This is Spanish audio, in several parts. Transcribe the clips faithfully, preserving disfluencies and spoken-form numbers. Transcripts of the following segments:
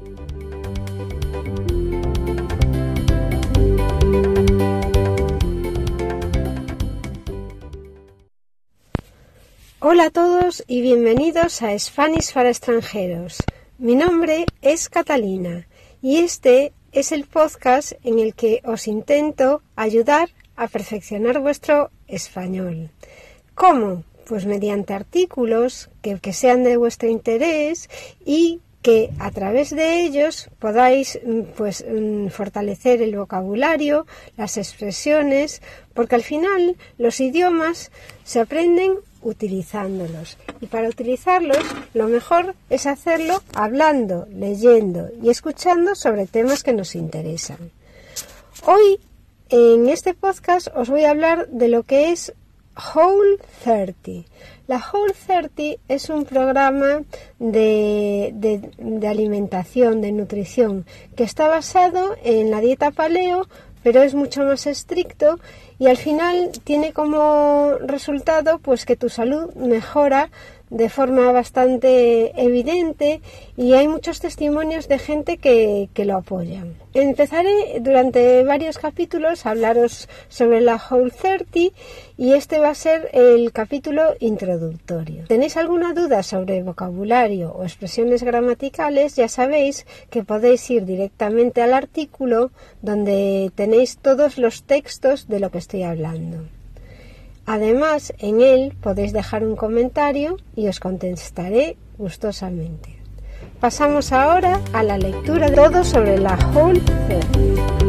Hola a todos y bienvenidos a Spanish para extranjeros. Mi nombre es Catalina y este es el podcast en el que os intento ayudar a perfeccionar vuestro español. ¿Cómo? Pues mediante artículos que, que sean de vuestro interés y que a través de ellos podáis pues fortalecer el vocabulario, las expresiones, porque al final los idiomas se aprenden utilizándolos, y para utilizarlos lo mejor es hacerlo hablando, leyendo y escuchando sobre temas que nos interesan. Hoy en este podcast os voy a hablar de lo que es Whole treinta. La Whole treinta es un programa de, de, de alimentación, de nutrición, que está basado en la dieta paleo, pero es mucho más estricto y al final tiene como resultado pues que tu salud mejora de forma bastante evidente y hay muchos testimonios de gente que, que lo apoyan. Empezaré durante varios capítulos a hablaros sobre la Whole treinta y este va a ser el capítulo introductorio. ¿Tenéis alguna duda sobre vocabulario o expresiones gramaticales? Ya sabéis que podéis ir directamente al artículo donde tenéis todos los textos de lo que estoy hablando. Además, en él podéis dejar un comentario y os contestaré gustosamente. Pasamos ahora a la lectura de todo sobre la Whole treinta.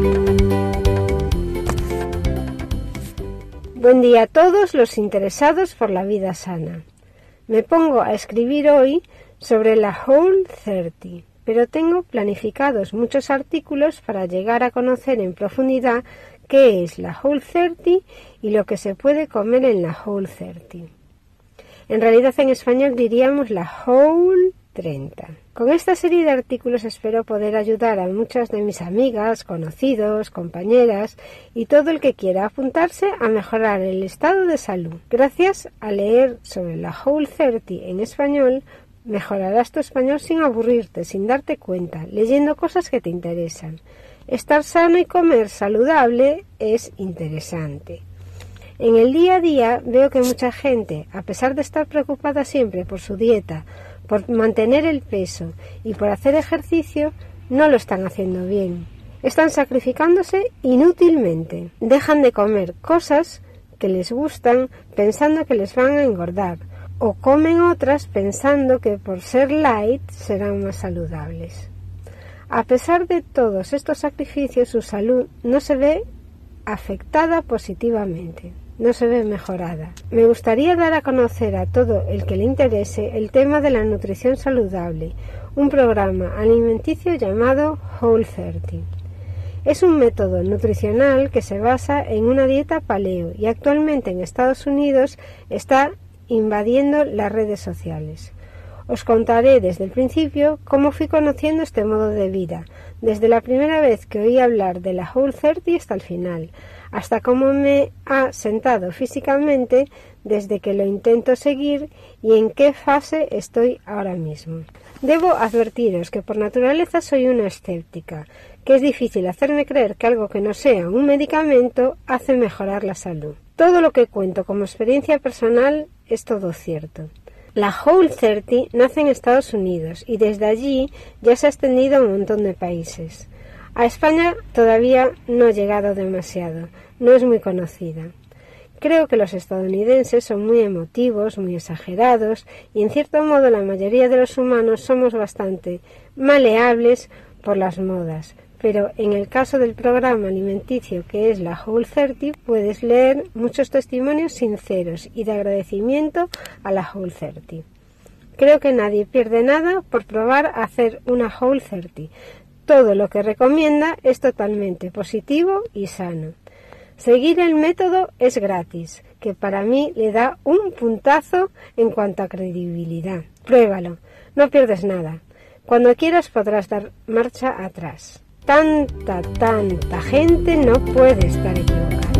Buen día a todos los interesados por la vida sana. Me pongo a escribir hoy sobre la Whole treinta, pero tengo planificados muchos artículos para llegar a conocer en profundidad qué es la Whole treinta y lo que se puede comer en la Whole treinta. En realidad en español diríamos la Whole treinta. Con esta serie de artículos espero poder ayudar a muchas de mis amigas, conocidos, compañeras y todo el que quiera apuntarse a mejorar el estado de salud. Gracias a leer sobre la Whole treinta en español, mejorarás tu español sin aburrirte, sin darte cuenta, leyendo cosas que te interesan. Estar sano y comer saludable es interesante. En el día a día veo que mucha gente, a pesar de estar preocupada siempre por su dieta, por mantener el peso y por hacer ejercicio, no lo están haciendo bien. Están sacrificándose inútilmente. Dejan de comer cosas que les gustan pensando que les van a engordar, o comen otras pensando que por ser light serán más saludables. A pesar de todos estos sacrificios, su salud no se ve afectada positivamente, no se ve mejorada. Me gustaría dar a conocer a todo el que le interese el tema de la nutrición saludable, un programa alimenticio llamado Whole treinta. Es un método nutricional que se basa en una dieta paleo y actualmente en Estados Unidos está invadiendo las redes sociales. Os contaré desde el principio cómo fui conociendo este modo de vida, desde la primera vez que oí hablar de la Whole treinta hasta el final, hasta cómo me ha sentado físicamente desde que lo intento seguir y en qué fase estoy ahora mismo. Debo advertiros que por naturaleza soy una escéptica, que es difícil hacerme creer que algo que no sea un medicamento hace mejorar la salud. Todo lo que cuento como experiencia personal es todo cierto. La Whole treinta nace en Estados Unidos y desde allí ya se ha extendido a un montón de países. A España todavía no ha llegado demasiado, no es muy conocida. Creo que los estadounidenses son muy emotivos, muy exagerados y en cierto modo la mayoría de los humanos somos bastante maleables por las modas. Pero en el caso del programa alimenticio que es la Whole treinta, puedes leer muchos testimonios sinceros y de agradecimiento a la Whole treinta. Creo que nadie pierde nada por probar a hacer una Whole treinta. Todo lo que recomienda es totalmente positivo y sano. Seguir el método es gratis, que para mí le da un puntazo en cuanto a credibilidad. Pruébalo, no pierdes nada. Cuando quieras podrás dar marcha atrás. Tanta, tanta gente no puede estar equivocada.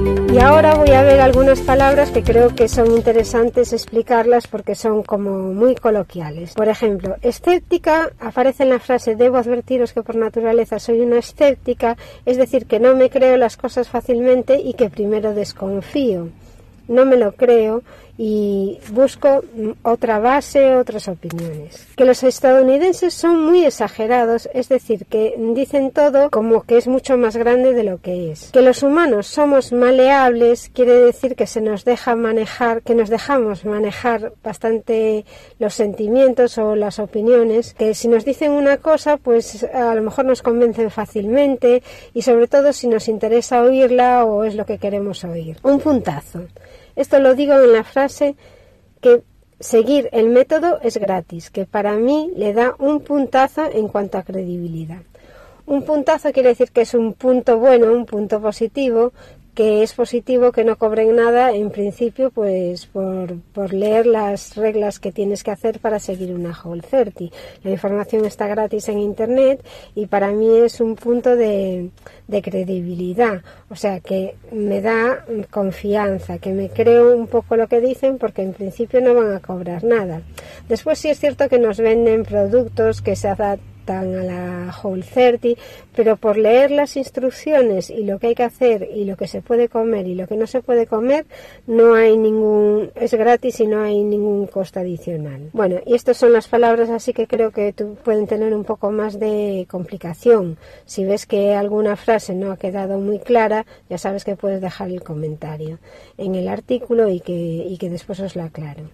Y ahora voy a ver algunas palabras que creo que son interesantes explicarlas porque son como muy coloquiales. Por ejemplo, escéptica aparece en la frase debo advertiros que por naturaleza soy una escéptica, es decir, que no me creo las cosas fácilmente y que primero desconfío. No me lo creo y busco otra base, otras opiniones. Que los estadounidenses son muy exagerados, es decir, que dicen todo como que es mucho más grande de lo que es. Que los humanos somos maleables, quiere decir que se nos deja manejar, que nos dejamos manejar bastante los sentimientos o las opiniones, que si nos dicen una cosa, pues a lo mejor nos convencen fácilmente y sobre todo si nos interesa oírla o es lo que queremos oír. Un puntazo. Esto lo digo en la frase que seguir el método es gratis, que para mí le da un puntazo en cuanto a credibilidad. Un puntazo quiere decir que es un punto bueno, un punto positivo, que es positivo que no cobren nada en principio pues por, por leer las reglas que tienes que hacer para seguir una Whole treinta. La información está gratis en internet y para mí es un punto de, de credibilidad, o sea que me da confianza, que me creo un poco lo que dicen porque en principio no van a cobrar nada. Después sí es cierto que nos venden productos que se adaptan a la Whole treinta, pero por leer las instrucciones y lo que hay que hacer y lo que se puede comer y lo que no se puede comer, no hay ningún, es gratis y no hay ningún coste adicional. Bueno, y estas son las palabras así que creo que tú, pueden tener un poco más de complicación. Si ves que alguna frase no ha quedado muy clara, ya sabes que puedes dejar el comentario en el artículo y que, y que después os la aclaro.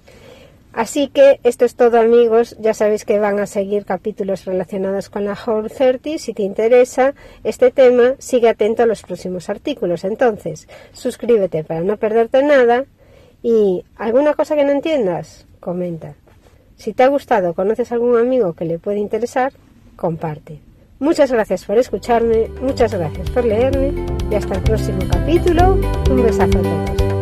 Así que esto es todo, amigos. Ya sabéis que van a seguir capítulos relacionados con la Whole treinta. Si te interesa este tema, sigue atento a los próximos artículos. Entonces, suscríbete para no perderte nada y alguna cosa que no entiendas, comenta. Si te ha gustado, conoces a algún amigo que le puede interesar, comparte. Muchas gracias por escucharme, muchas gracias por leerme y hasta el próximo capítulo. Un besazo a todos.